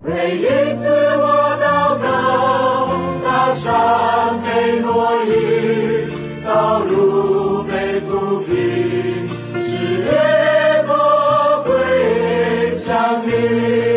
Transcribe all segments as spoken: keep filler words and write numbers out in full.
每一次我祷告，大山被挪移，道路被铺平，是耶和华归向你。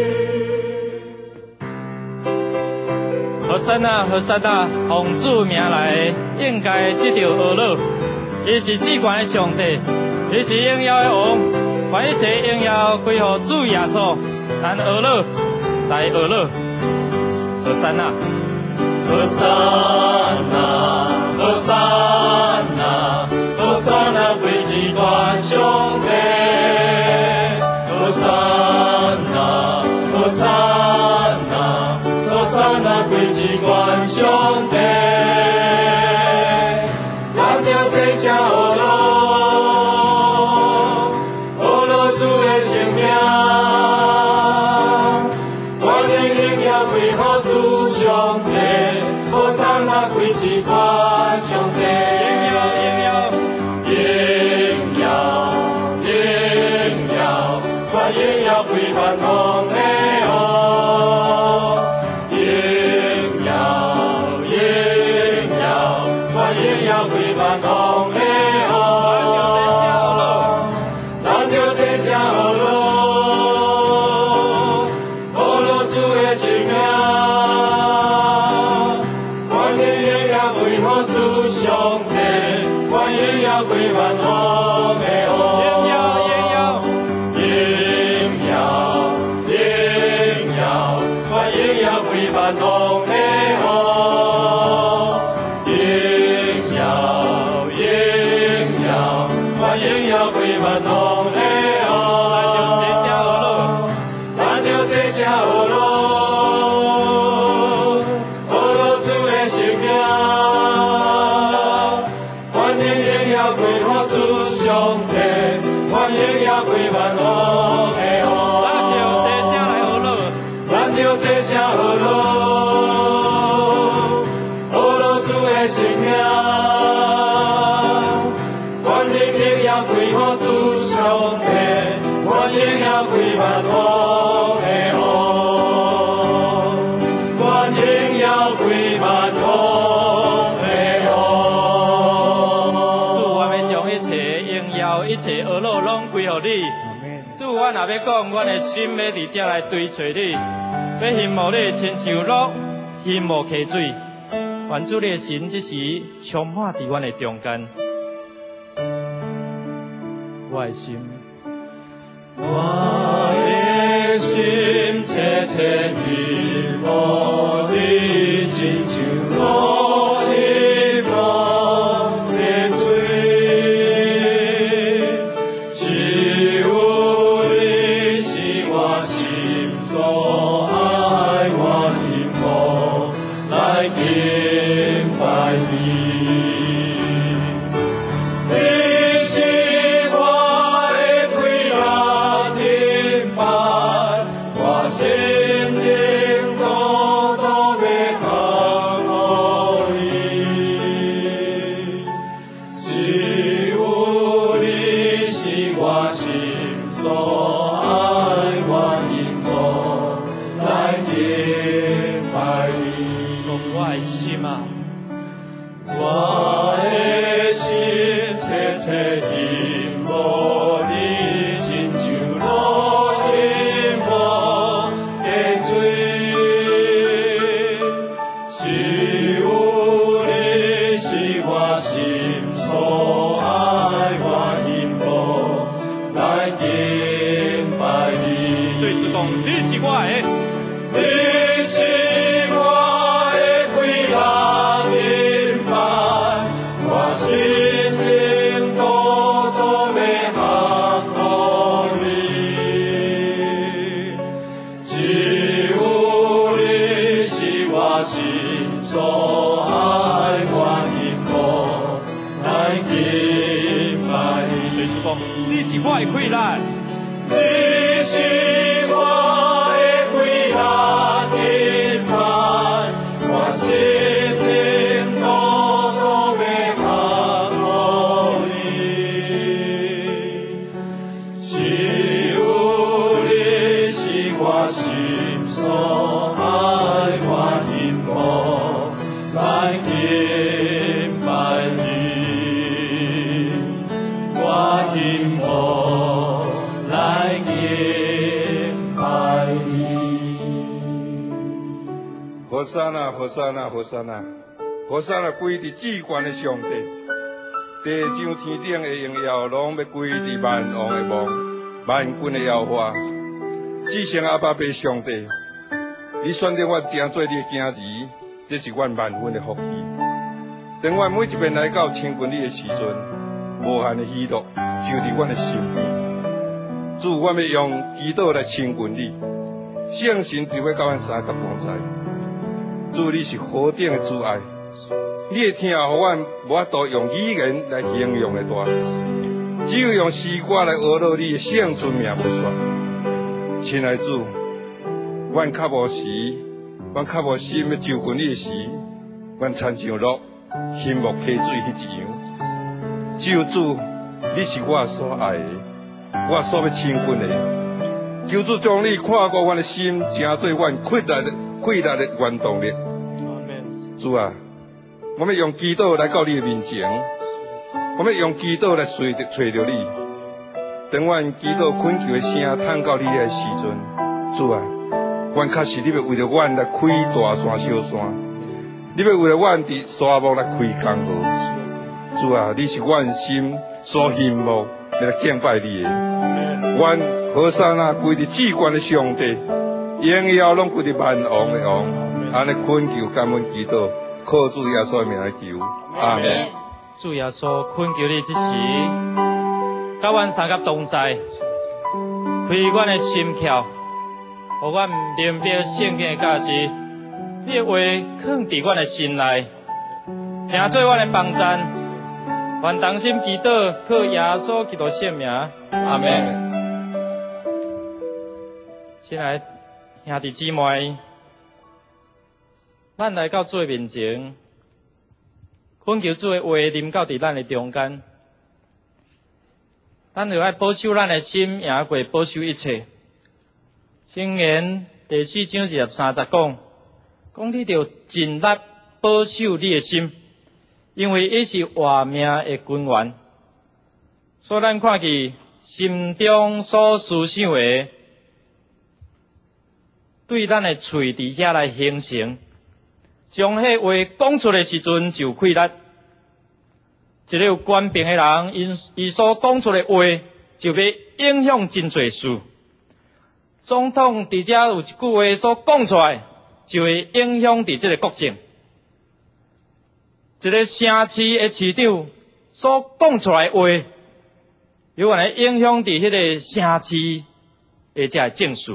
和散啊，和散啊，奉主名来，应该得到呵乐。伊是至高的上帝，伊是荣耀的王，把一切荣耀归乎主耶稣。咱呵乐，来呵乐，和散啊， 和散啊，和散啊，和散啊，归至高上帝。和散啊，和散啊，和散啊，归至高上帝。咱着这声呵乐，呵乐主的生命。上帝，和散啊，归至高上帝，荣耀荣耀荣耀，把荣耀归万王的王，荣耀荣耀，把荣耀归万王的王，咱着这声呵乐，呵乐主的生命。上帝，我也要归万王的王，荣耀荣耀荣耀荣耀，我也要归万王的王，荣耀荣耀，我也要归万王的王。咱就这声呵乐，呵乐主的生命。上帝，我也要归万王的王。咱着这声呵乐，呵乐主的生命。我也要归主上帝，我也要归万王的王。我也要归万王的王。 主，我们将一切荣耀、一切呵乐拢归乎你。主，我若要讲，阮的心要伫遮来追找你，要羡慕你亲像鹿，羡慕溪水。愿主你的神这时充满伫阮的中间。我的心， 我的心切切羡慕你，亲像鹿羡慕溪水。只有你是我心所爱，我羡慕来敬拜你。你是我的归乐敬拜，我心灵孤独要降予你。只有你是我心所爱，我羡慕来敬拜你。 我的心啊， 我的心切切羡慕你，亲像鹿羡慕溪水。只有你是我心所爱，我羡慕来敬拜你。 对主讲，你是我的， 你是我的归乐敬拜，我心情孤独要降予你。只有你是我心所爱，我羡慕来敬拜你。 对主讲，你是我的快乐， 你是我的归乐敬拜，我心情孤独要降予你。只有你是我心心所爱，我心慕来敬拜你，我心慕来敬拜你。 和散那，和散那，和散那，和散那归伫至高的上帝。地上天顶的荣耀，拢要归伫万王的王、万军的耶和华。至圣阿爸爸上帝，你选择我成做你的囝儿，这是阮万分的福气。当阮每一遍来到亲近你的时阵，无限的喜乐就伫阮的心里。主，我要用祈祷来亲近你，圣神就要甲阮三甲同在。主，你是何等的主爱！你的听，互阮无法度用语言来形容的大，只有用诗歌来学到你的圣尊名无煞。亲爱的主，阮较无时，阮较无心要就近你的时，阮亲像鹿翕木溪水迄一样。只有主，你是我所爱的，我所要亲近的。求主将你看过阮的心，成做阮困难的困难的原动力。主啊！我们用祈祷来到你的面前，我们用祈祷来随着找着你。当阮祈祷恳求的声探到你的时阵，主啊，阮确实你要为着阮来开大山小山，你要为了阮伫沙漠来开江河。主啊，你是阮心所羡慕来敬拜你的。阮和散那归伫至高的上帝，荣耀拢归伫万王的王。安尼恳求感恩祈祷。靠主耶稣的名来求，阿门。 主耶稣恳求你这时，甲阮三甲同在，开阮的心窍，互阮明白圣经的价值。你的话藏伫阮的心内，成做阮的帮赞。愿同心祈祷，靠耶稣基督圣名，阿门。亲爱的兄弟姊妹，咱来到主的面前，恳求主的话临到伫咱的中间，咱就爱保守咱的心，赢过保守一切。箴言第四章二十三节讲，讲你着尽力保守你的心，因为伊是活命的根源。所以咱看见心中所思想的，对咱的喙伫遐来形成。将迄话讲出的时阵就溃力，一个有权柄的人，因伊所讲出的话，就要影响真侪事。总统伫遮有一句话所讲出来，就会影响伫这个国政。一个城市的市长所讲出来的话，有可能影响伫迄个城市的这政事。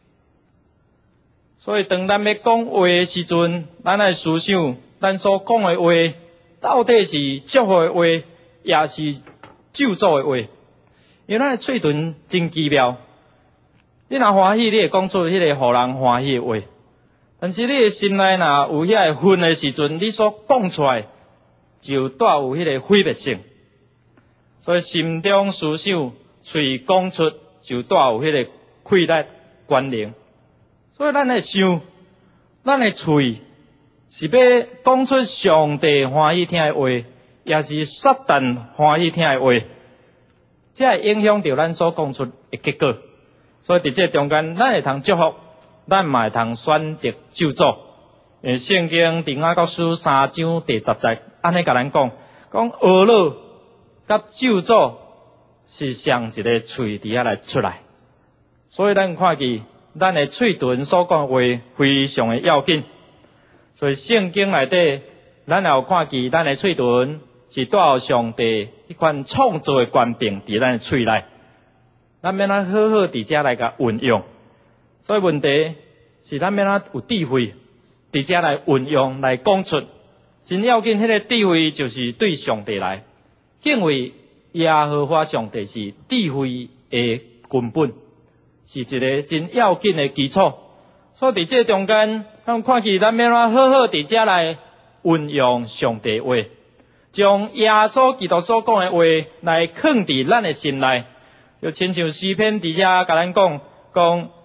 所以，当咱要讲话的时阵，咱来思想，咱所讲的话，到底是祝福的话，也是咒诅的话？因为咱的嘴唇真奇妙，你若欢喜，你会讲出迄个互人欢喜的话；但是你的心内若有遐个恨的时阵，你所讲出来就带有迄个毁灭性。所以心中思想，嘴讲出就带有迄个溃力关联。所以咱会想，咱的喙是要讲出上帝欢喜听的话，也是撒旦欢喜听的话，这会影响到咱所讲出的结果。所以伫这中间，咱会通祝福，咱嘛会通选择咒诅。因为圣经伫雅各书三章第十节，安尼甲咱讲，讲恶乐甲咒诅是上一个喙伫遐来出来。所以咱看见。咱的嘴唇所讲的话非常的要紧，所以圣经内底，咱也有看见咱的嘴唇是带有上帝一款创造的权柄伫咱的喙内，咱免啊好好伫遮来甲运用。所以问题是咱免啊有智慧伫遮来运用来讲出，真要紧。迄个智慧就是对上帝来敬畏耶和华上帝是智慧的根本。是一个真要紧的基础，所以伫这中间，咱看见咱要怎好好伫遮来运用上帝话，将耶稣基督所讲的话来藏伫咱的心内，就亲像诗篇伫遮甲咱讲，讲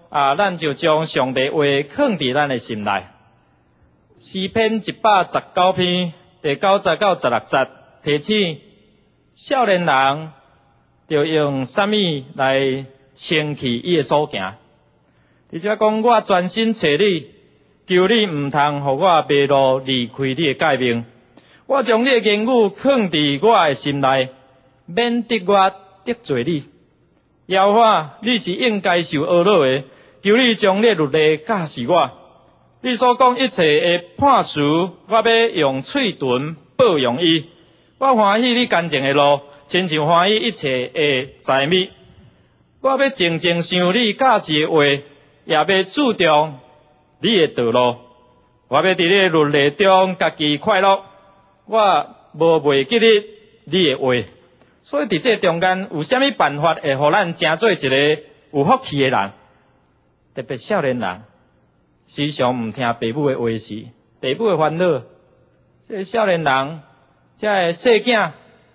啊，咱就将上帝话放伫咱的心内。诗篇一百十九篇第九节到十六节提醒少年人要用什么来清气伊的所行。而且讲我专心找你，求你毋通互我迷路离开你的诫命。我将你的言语放伫我的心内，免得我得罪你。耶和华，你是应该受懊恼的，求你将你的律例教示我。你所讲一切的判词，我要用嘴唇报用伊。我欢喜你干净的路，亲像欢喜一切的财物。我要静静想你教示的话，也要注重你的道路。我要伫你的律例中家己快乐。我无袂记得你的话，所以伫这中间有啥物办法会互咱成做一个有福气的人？特别少年人，时常毋听父母的话时，父母的烦恼，这个少年人，这个细囝，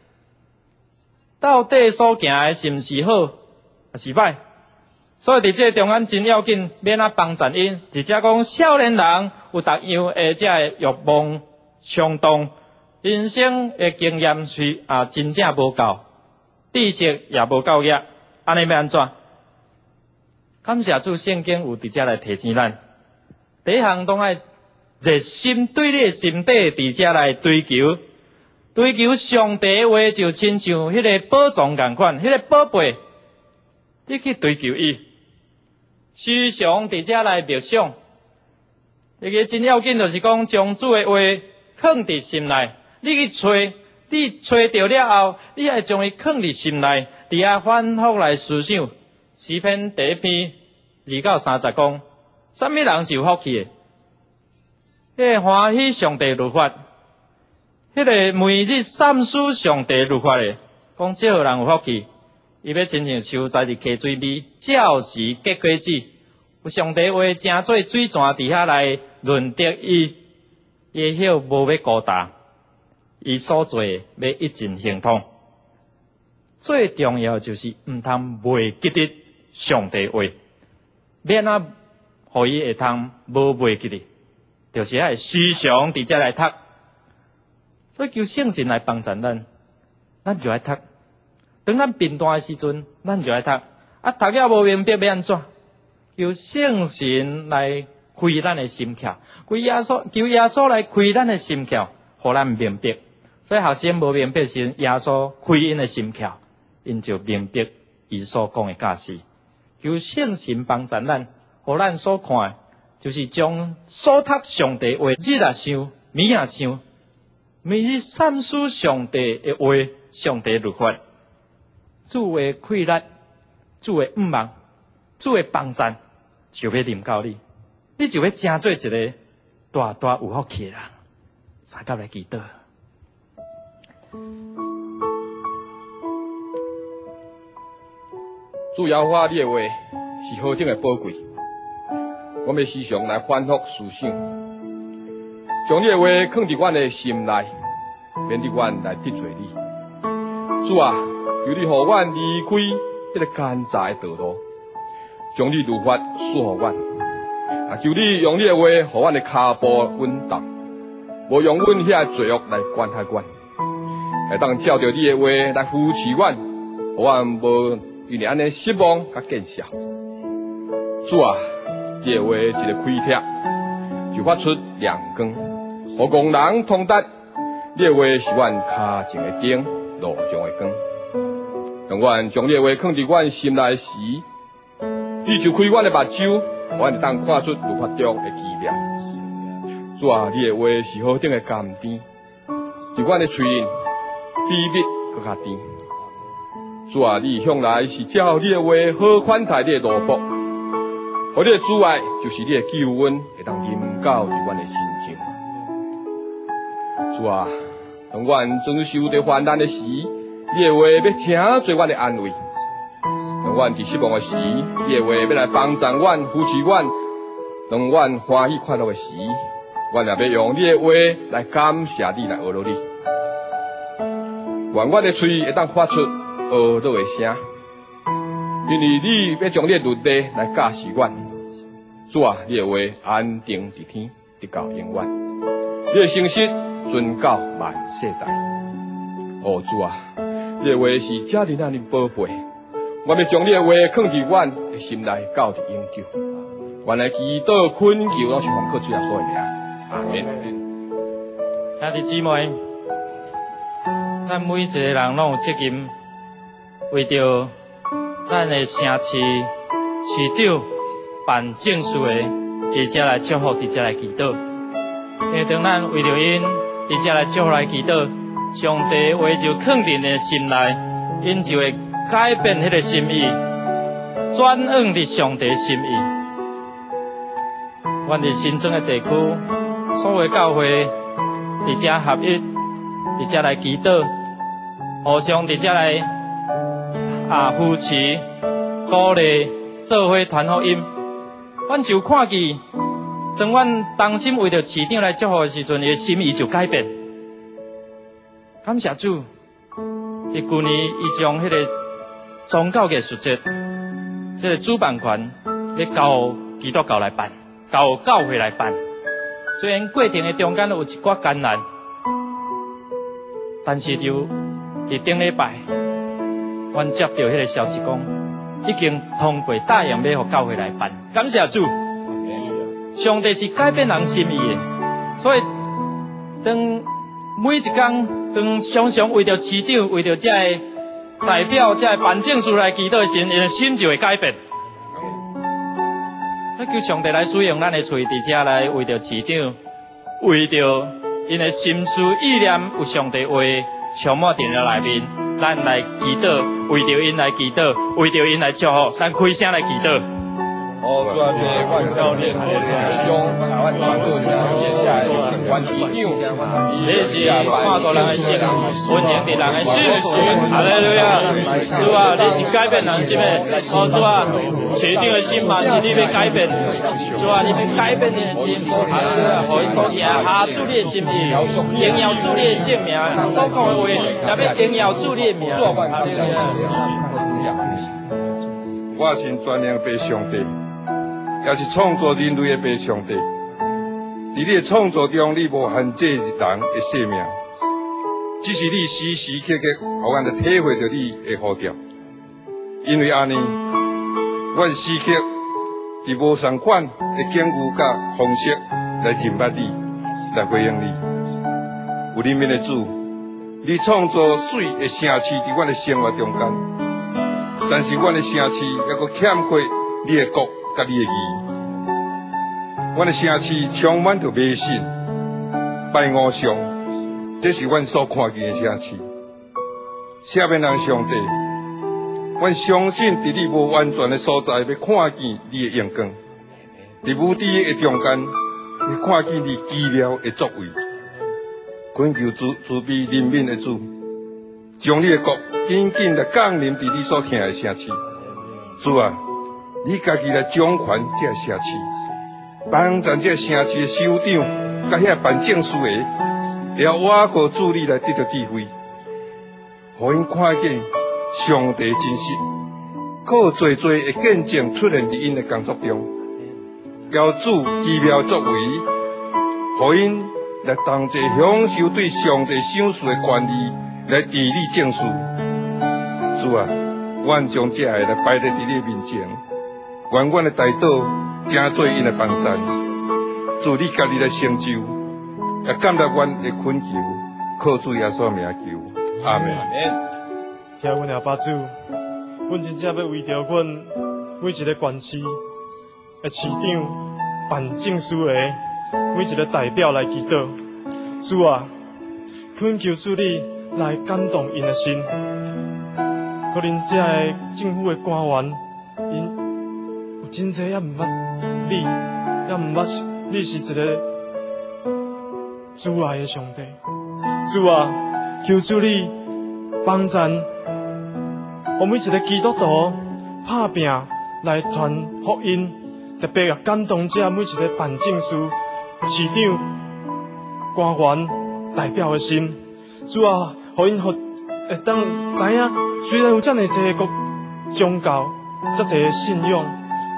到底所行的是毋是好，还是歹？所以伫这中间真要紧，免啊帮助因。而且讲少年人有逐样的这个欲望冲动。人生的经验是啊，真正无够，知识也无够额，安尼要安怎？感谢主，圣经有伫遮来提醒咱。第一项当爱热心对你的心底伫遮来追求，追求上帝的话，就亲像迄个宝藏共款，迄个宝贝，你去追求伊，时常伫遮来默想。一个真要紧，就是讲将主的话放伫心内。你去找，你找到了后，你爱将伊放伫心内，伫遐反复来思想。诗篇第一篇二到三十讲，什么人是有福气的？迄个欢喜上帝律法，迄个每日三思上帝律法的，讲这号人有福气。伊要亲像树栽伫溪水边，照时结果子。有上帝话正做水泉伫遐来润泽伊，伊晓无要孤单。伊所做要一尽行通，最重要就是毋通袂记得上帝话，免啊，互伊会通无袂记得，就是爱时常伫遮来读。所以求圣神来帮助咱，咱就爱读。当咱贫惰的时阵，咱就爱读。啊，读了无明白要安怎？求圣神来开咱的心窍，求耶稣，求耶稣来开咱的心窍，互咱明白。所以学生无明白时，耶稣开因的心窍，因就明白伊所讲的教示。求圣神帮助咱，互咱所看，就是将所读上帝话日啊想，暝啊想，每日三思上帝的话，上帝律法，主的开力，主的毋望，主的帮助，就要临到你，你就要成做一个大大有福气的人。三甲来祈祷。 主耶和华，你的话是何等的宝贵，我们时常来反复思想，将你的话放伫阮的心内，免得阮来得罪你。主啊，求你予阮离开这个奸诈的道路，将你律法赐予阮。啊，求你用你的话，予阮的脚步稳当，无用阮遐罪恶来管辖阮。来当照着你的话来扶持阮，互阮无因为安尼失望甲见笑。主啊，你的话一个开帖，就发出亮光，互工人通达。你的话是阮脚前的灯，路上的光。当阮将你的话放伫阮心内时，你就开阮的目睭，互阮当看出律法中的奇妙。主啊，你的话是何等的甘甜，伫阮的嘴里。比蜜搁较甜，主啊，你向来是照你的话好款待你的奴仆，互你的主爱就是你的救恩，会当临到伫阮的心中。主啊，当阮遭受着患难的时，你的话要请做阮的安慰；当阮伫失望的时，你的话要来帮助阮、扶持阮；当阮欢喜快乐的时，阮也要用你的话来感谢你，来学习你。愿阮的嘴会当发出懊恼的声，因为你要将你的律例来教示阮。 主啊，你的话安定伫天，直到永远；你的诚实存到万世代。哦，主啊，你的话是家人咱的宝贝，我们将你的话放伫阮的心内，到伫永久。原来祈祷恳求拢是奉靠主耶稣的名，阿免。 兄弟姊妹，咱每一个人拢有责任，为着咱的城市市长办正事的，伫遮来祝福，伫遮来祈祷。因为当咱为着因伫遮来祝福来祈祷，上帝话就肯定的心内，因就会改变迄个心意，转向伫上帝的心意。阮伫新庄的地区，所有教会伫遮合一，伫遮来祈祷，互相伫遮来啊扶持、鼓励、做伙传福音。阮就看见，当阮当心为着市长来祝福的时阵，伊的心意就改变。感谢主，伊旧年伊将迄个宗教艺术节，这个主办权，咧交基督教来办。交教会来办，虽然过程的中间有一寡艰难，但是就伫顶礼拜，阮接到迄个消息讲，已经通过答应要互教会来办。感谢主，上帝是改变人心意的，所以当每一天，当常常为着市长、为着这个代表、这个办证书来祈祷的时，因的心就会改变。咱求上帝来使用咱的喙伫遮来为着市长，为着因的心思意念有上帝话充满伫了内面，咱来祈祷，为着因来祈祷，为着因来祝福，咱开声来祈祷。 哦，主啊，我教练师兄，我帮助你接下来关市长， 你是跨过人的心，温柔的人的心，哈利路亚！主啊，你是改变人心的，哦，主啊，市长的心嘛是你要改变，主啊，你要改变你的心，哈利路亚！互伊所行下主你的心意，荣耀主你的性命，所讲的话也要荣耀主你的名，哈利路亚！ 我真专业被上帝。也是创造人类的爸上帝，伫你的创造中，你无限制人的生命，只是你时时刻刻，互阮来体会到你的呼召。因为安尼，阮时刻伫无相款的境遇甲方式来认捌你，来回应你。有里面的主，你创造水的城市伫阮的生活中间，但是阮的城市还阁欠缺你的国。甲你的义，阮的城市充满着迷信、拜偶像，这是阮所看见的城市。下面人上帝，阮相信伫你无完全的所在，要看见你的阳光；伫无知的中间，要看见你奇妙的作为。恳求主慈悲怜悯的主，将你的国紧紧来降临伫你所行的城市。主啊！你家己来掌权这个城市，帮助这个城市的首长，甲遐办证书的，也我靠助力来得到智慧，互因看见上帝真实，搁最最的见证出现伫因的工作中，要主奇妙作为，互因来同齐享受对上帝赏赐的权利，来治理证书。主啊，阮将这个来摆在伫你面前。愿阮的代祷成做因的帮衬，祝你家己来成就，也感谢阮的恳求，靠主耶稣名求，阿门。 听阮阿爸主，阮真正要为着阮每一个县市的市长、办证书的每一个代表来祈祷。主啊，恳求主你来感动因的心，可能这个政府的官员因。真侪也毋捌你，也毋捌你是一个主爱的上帝。主啊，求主你帮助，我每一个基督徒拍拼来传福音，特别也感动这每一个办证书、市长、官员代表的心。主啊，互因会当知影，虽然有遮尔济个宗教、遮济信仰。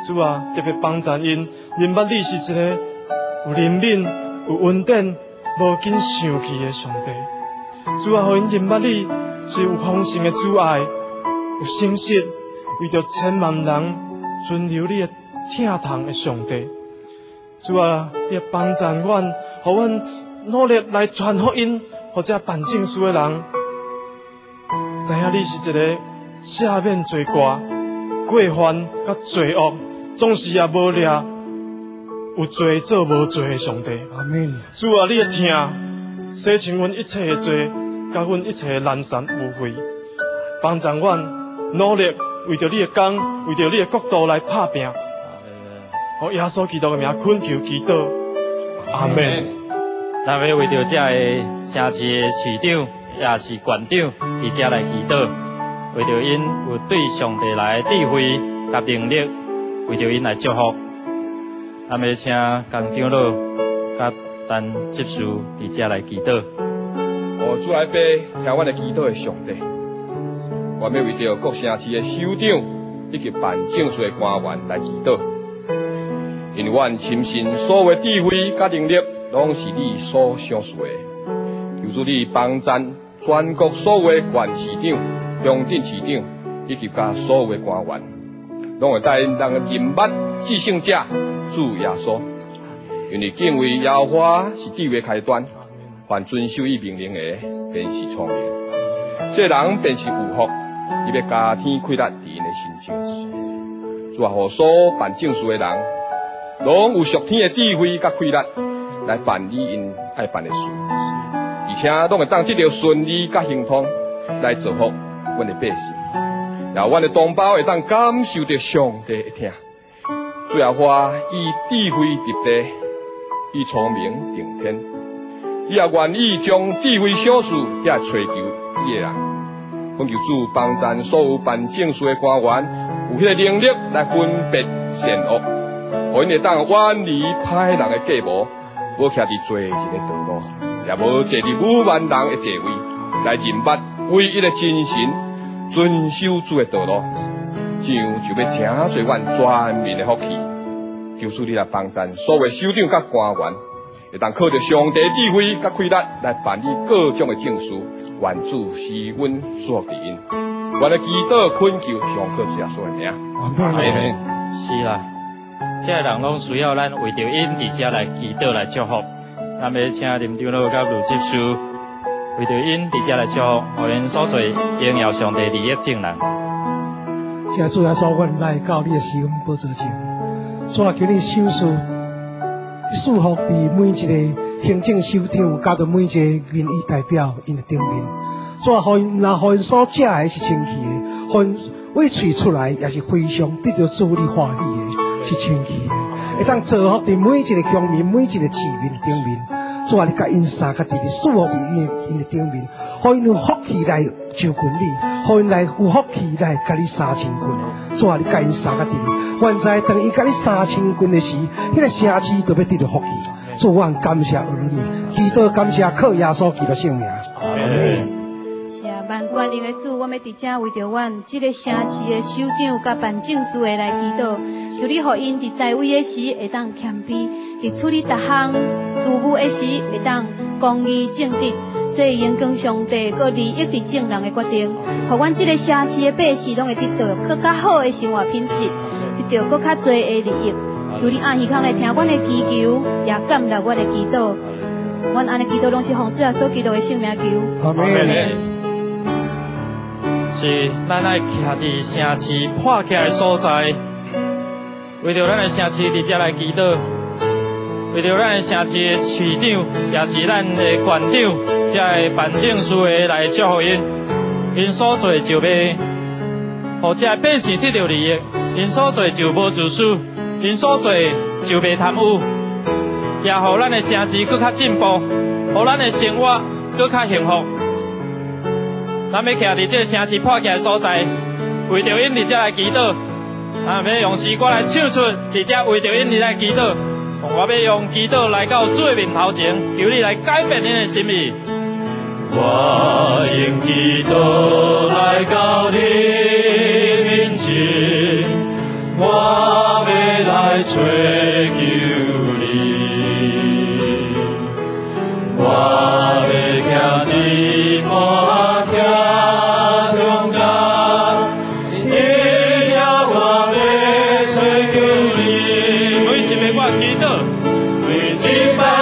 主啊，特别帮助因，认捌你是一个有怜悯、有恩典、无紧生气的上帝。主啊，互因认捌你是有丰盛的主爱，有诚实，为着千万人遵留你的疼痛的上帝。主啊，你帮助阮，互阮努力来传福音，或者办证书的人，知影你是一个赦免罪过、过犯甲罪恶，总是也无掠有罪做无罪的上帝。 阿门。 主啊，你的疼洗清阮一切的罪，甲阮一切的懒散污秽，帮助阮努力为着你的工，为着你的国度来打拼。我耶稣基督的名恳求祈祷，阿门。 咱要为着这个城市的市长，也是县长，伫遮来祈祷，为着因有对上帝来的智慧甲能力，为着因来祝福。咱要请江长老甲陈执事伫遮来祈祷。 哦，主来背听阮的祈祷的上帝，我要为着各城市的首长以及办证书的官员来祈祷。因为阮深信所有的智慧甲能力，拢是你所赏赐的。求主你帮助全国所有的县市长、乡镇市长，以及甲所有的官员，拢会带因人认捌至圣者主耶稣。因为敬畏耶和华是智慧开端，凡遵守伊命令的，便是聪明。这人便是有福，伊要加添开力伫因的心中。主啊，互所办证书的人，拢有属天的智慧甲开力，来办理因爱办的事，而且拢会当得到顺利甲亨通，来造福阮的百姓，然后阮的同胞会当感受到上帝的疼。主耶和华以智慧立地，以聪明定天，伊也愿意将智慧赏赐遐追求伊的人。恳求主帮助所有办证书的官员，有迄个能力来分别善恶。互因会当远离歹人的计谋，无徛伫罪人的道路，也无坐伫愚顽人的座位，来认捌唯一的真神，遵守主的道路，这样就要成做阮全民的福气。求主你来帮助所有首长甲官员，会当靠着上帝智慧甲开力来办理各种的证书，愿主施阮祝福因。我的祈祷恳求上靠主耶稣的名。 阿门。 是啦。这个人拢需要咱为着因伫遮来祈祷来祝福，咱要请林长老甲卢执事为着因伫遮来祝福，互因所做荣耀上帝利益正人。 现主耶稣，阮来到你的施恩宝座前，主啊，求你赏赐祝福伫每一个行政首长，加到每一个民意代表因的顶面。主啊，互因若互因所食的是清气的，互因尾喙出来也是非常得到主你欢喜的。是清气的，会当造福伫每一个乡民、每一个市民的顶面。主啊，你甲因三个伫咧祝福伫因因的顶面，互因有福气来就近你，互因来有福气来甲你三千斤。主啊，你甲因三个伫咧，原在当伊甲你三千斤的时，迄、那个城市就要得到福气。主，我感谢儿女，祈祷感谢靠耶稣基督圣名。阿门。 是啊，万权力的主，我们伫遮为着阮这个城市的首长甲办证书的来祈祷，求你互因伫在位的时会当谦卑，伫处理各项事务的时会当公义正直，做荣光上帝佮利益伫正人的决定，互阮这个城市的百姓拢会得到更较好的生活品质，得到更较多的利益。求你按耳孔来听阮的祈求，也感纳阮的祈祷。阮安尼祈祷拢是奉主耶稣基督的圣名求。 阿门。 是咱爱徛伫城市破起来的所在，为着咱的城市伫遮来祈祷，为着咱的城市的市长，也是咱的县长，遮的办证书的来祝福因，因所做就要，互遮百姓得到利益；因所做就无自私，因所做就袂贪污，也互咱的城市更较进步，互咱的生活更较幸福。咱要徛伫这个城市破起来所在，为着因伫遮来祈祷，咱要用诗歌来唱出伫遮为着因伫来祈祷。我要用祈祷来到主的面头前，求你来改变恁的心意。 我用祈祷来到你面前，我要来找求你，我要徛伫满徛中间，日夜我要找求你。每一摆我祈祷，每一摆。